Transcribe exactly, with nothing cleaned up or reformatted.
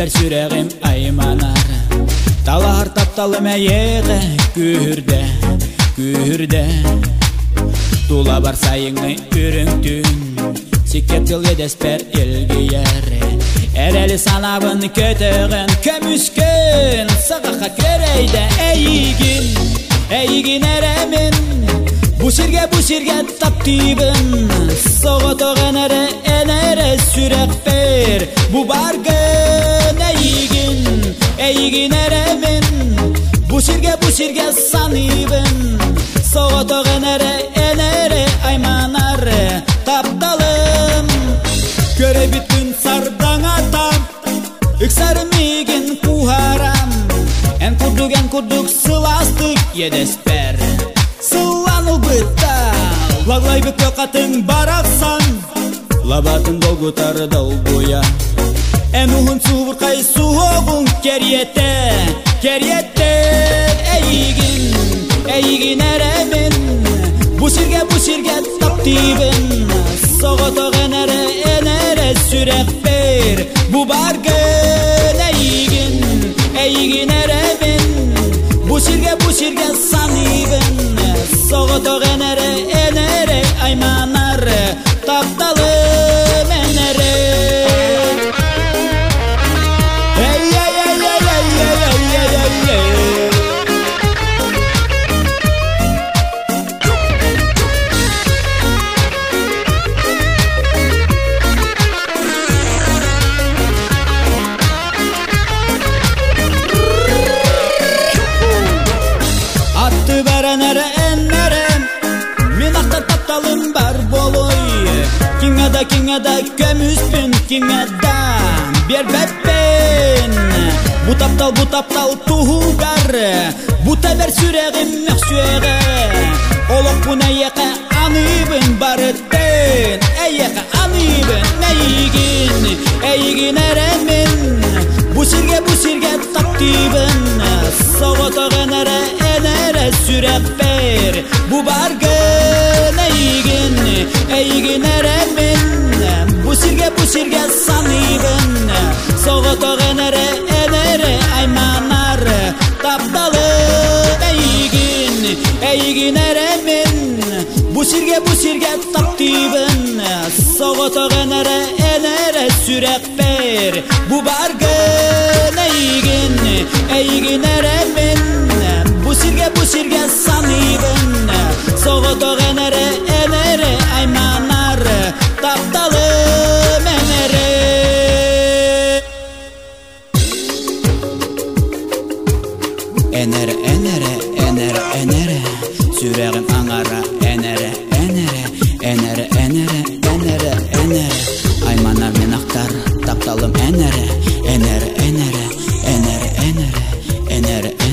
Тәбәр сүрәгім айманар Талар тапталым әйеғі күрді, күрді Тула бар сайыңы үріңтін Секеттіл едеспер елгі әрі Әрәлі санабын көтіғін көмүскін Сағақа көрейді әйігін, әйігін әрәмін Бұсырге бұсырге таптибын Соғытоғын әрі әнәрі сүрек бер Бұ барғын әйігін, әйігін әрәмін Бұсырге бұсырге санибын Соғытоғын әрі әнәрі айманары тапталым Көре бүттін сардан атам Үксәрмеген кухарам Ән күрдік, ән күрдік сыластық едеспер Сыланыл бұттал Лаглай бүкке қатын барақсан Лабатын долгутар долгуя Ән ұғын суғырқай суғын кериетті Кериетті әйігін, әйігін әрәмін Бұсырге бұсырге таптибын Соғытоғын әрі әнәрі сүрек бер Бұ барғын әйігін, әйігін әрәмін Бұсырге бұсырге санибын Соғытоғын әрі әнәрі айманары тапталым әнәрі Кеңада көмүспін, кеңада бер бәппен Бұ таптал, бұ таптал туғар Бұ тәбәр сүрәғім мәқсуәғі Олық бұн әйеқі аныбын барыттын Әйеқі аныбын әйігін, әйігін әрәмін Бұ сірге, бұ сірге таптибын Соғытоғын әрі әнәрі сүрәқ бер Бұ барғын әйігін, әйігін әрәмін Бұсырге бұсырге санибын Соғытоғын әрі әнәрі айманары тапталым әйігін, әйігін әрәмін Бұсырге бұсырге таптибын Соғытоғын әрі әнәрі сүрек бер Бұ барғын әйігін, әйігін әрәмін Бұсырге бұсырге санибын Соғытоғын әрі әнәрі айманары тапталым әнәрі Әнәрі, әнәрі, әнәрі, әнәрі Сүрәғім аңара әнәрі, әнәрі Әнәрі, әнәрі, әнәрі, әнәрі Айманар мен ақтар тапталым әнәрі Әнәрі, әнәрі, әнәрі, әнәрі Әнәрі,